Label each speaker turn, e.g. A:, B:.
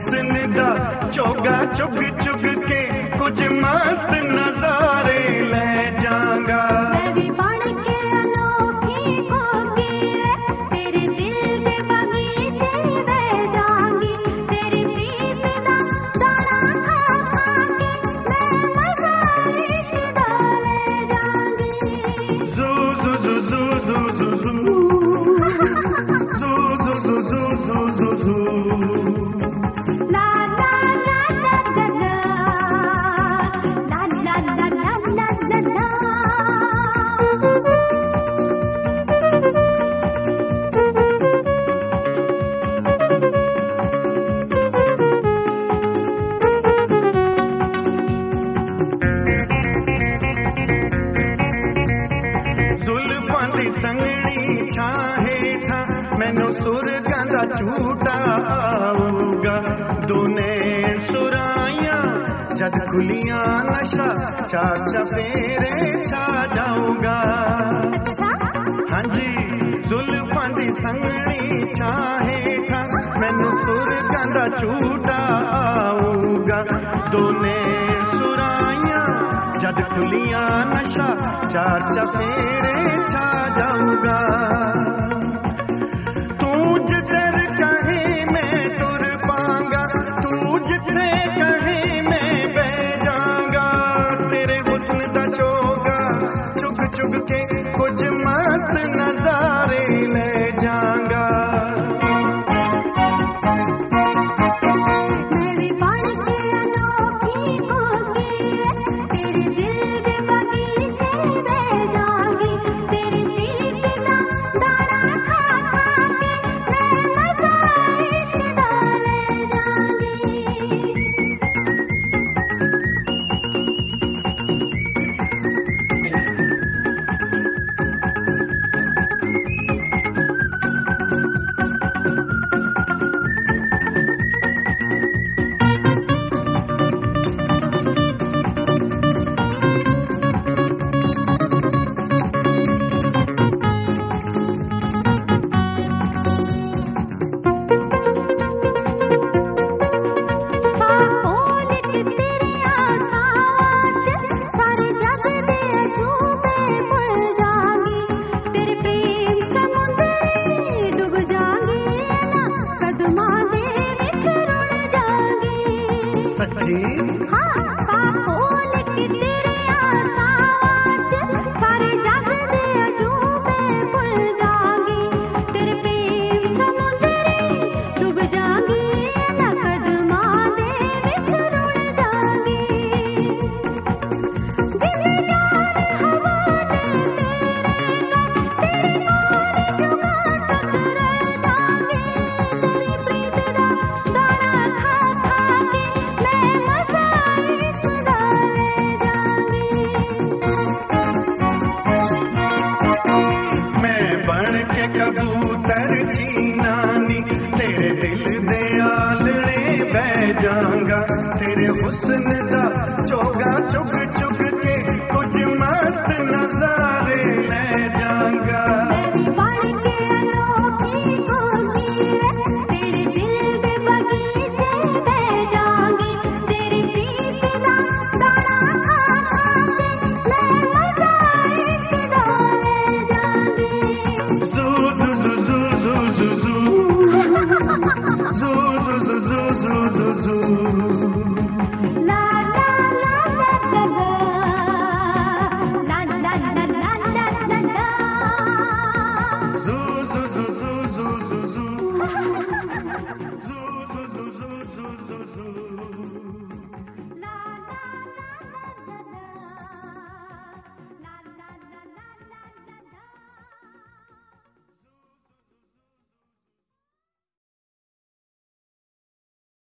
A: हुस्न दा चोगा चुग चुग के कुछ मस्त नजारे ले जाऊंगा। संगनी छाहे था मैनू सुरगां दा झूठा आऊगा। दोने सुराइयां जद खुलियां नशा चार चफेरे छा जाऊंगा। हाँ जी जुल्फां दी संगनी छाहे था मैनू सुरगां दा झूठा आऊगा। दोने सुराइयां जद खुलियां नशा चार चफेरे छा जाऊंगा। तू जिधर कहे मैं टुर पाऊंगा, तू जिथे कहे मैं बह जाऊंगा। तेरे हुस्न दा चोगा चुग चुग के कुछ मस्त नजारे ले जाऊंगा। सच्ची हाँ साकोल की तेरे आसाच सारे जग दे अजूबे भुल जागी। तेरे प्रेम समुद्री डूब जागी ना कदमां दे विच रुड़ जागी। जिंदे जान हवाले तेरे कोल जुगा तक रह जागी। तेरी प्रीत दा दाना खा खा के कबूतर जीना नी तेरे दिल दे आलड़े बह जाऊंगा।